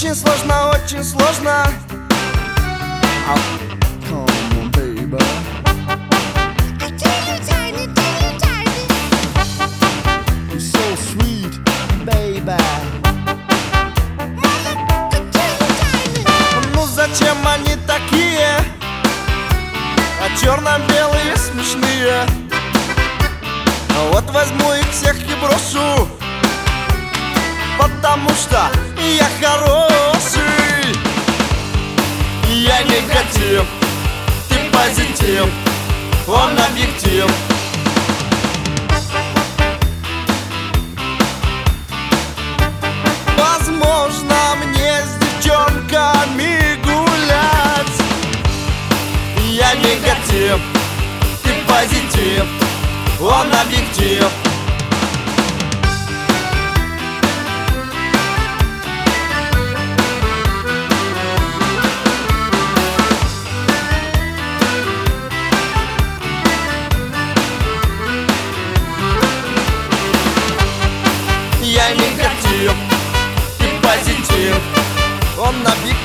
Очень сложно, очень сложно. Come on, baby. You're so sweet, baby. Ну зачем они такие? А черно-белые смешные. Вот возьму их всех и брошу, потому что я хороший. Я негатив, ты позитив, он объектив. Возможно, мне с девчонками гулять. Я негатив, ты позитив, он объектив. Я негатив, ты позитив, он объектив.